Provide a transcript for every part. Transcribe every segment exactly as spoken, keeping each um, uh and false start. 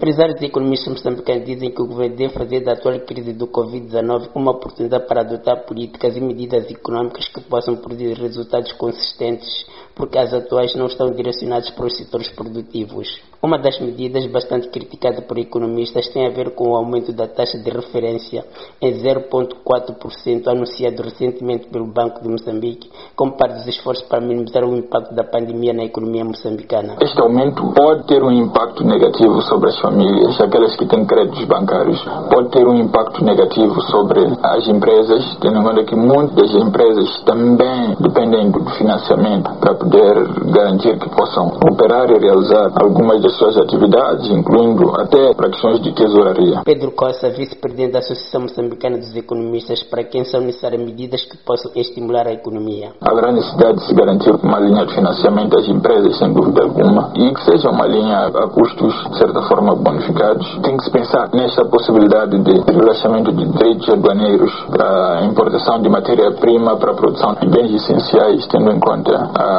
Empresários e economistas moçambicanos dizem que o governo deve fazer da atual crise do covid dezenove uma oportunidade para adotar políticas e medidas econômicas que possam produzir resultados consistentes, porque as atuais não estão direcionadas para os setores produtivos. Uma das medidas bastante criticada por economistas tem a ver com o aumento da taxa de referência em zero vírgula quatro por cento anunciado recentemente pelo Banco de Moçambique, como parte dos esforços para minimizar o impacto da pandemia na economia moçambicana. Este aumento pode ter um impacto negativo sobre as famílias, aquelas que têm créditos bancários, pode ter um impacto negativo sobre as empresas, tendo em conta que muitas das empresas também dependem do financiamento para poder garantir que possam operar e realizar algumas das suas atividades, incluindo até para questões de tesouraria. Pedro Costa, vice-presidente da Associação Moçambicana dos Economistas, para quem são necessárias medidas que possam estimular a economia. Haverá necessidade de se garantir uma linha de financiamento às empresas, sem dúvida alguma, e que seja uma linha a custos, de certa forma, bonificados. Tem que se pensar nesta possibilidade de relaxamento de direitos aduaneiros para a importação de matéria-prima para a produção de bens essenciais, tendo em conta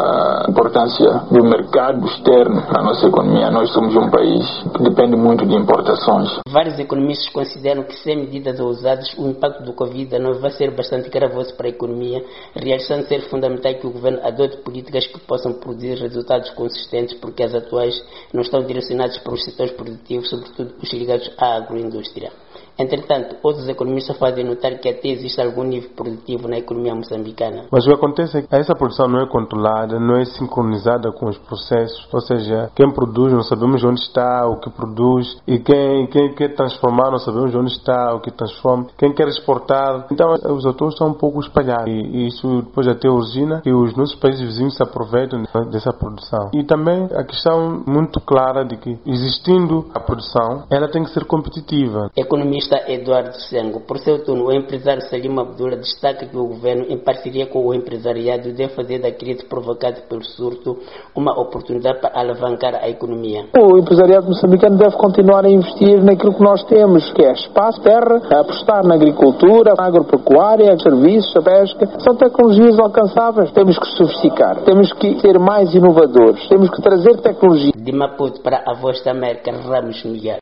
a importância do mercado externo para a nossa economia. Nós somos um país que depende muito de importações. Vários economistas consideram que, sem medidas ousadas, o impacto do covid dezenove vai ser bastante gravoso para a economia, realçando ser fundamental que o governo adote políticas que possam produzir resultados consistentes, porque as atuais não estão direcionadas para os setores produtivos, sobretudo os ligados à agroindústria. Entretanto, outros economistas fazem notar que até existe algum nível produtivo na economia moçambicana. Mas o que acontece é que essa produção não é controlada, não é sincronizada com os processos, ou seja, quem produz não sabemos onde está, o que produz, e quem, quem quer transformar não sabemos onde está, o que transforma, quem quer exportar. Então, os atores estão um pouco espalhados, e isso depois até origina que os nossos países vizinhos se aproveitam dessa produção. E também a questão muito clara de que, existindo a produção, ela tem que ser competitiva. Economista Eduardo Sengo, por seu turno, o empresário Salim Abdullah destaca que o governo, em parceria com o empresariado, deve fazer da crise provocada pelo surto uma oportunidade para alavancar a economia. O empresariado moçambicano deve continuar a investir naquilo que nós temos, que é espaço, terra, a apostar na agricultura, na agropecuária, serviços, a pesca. São tecnologias alcançáveis. Temos que sofisticar, temos que ser mais inovadores, temos que trazer tecnologia. De Maputo para a Voz da América, Ramos Miguel.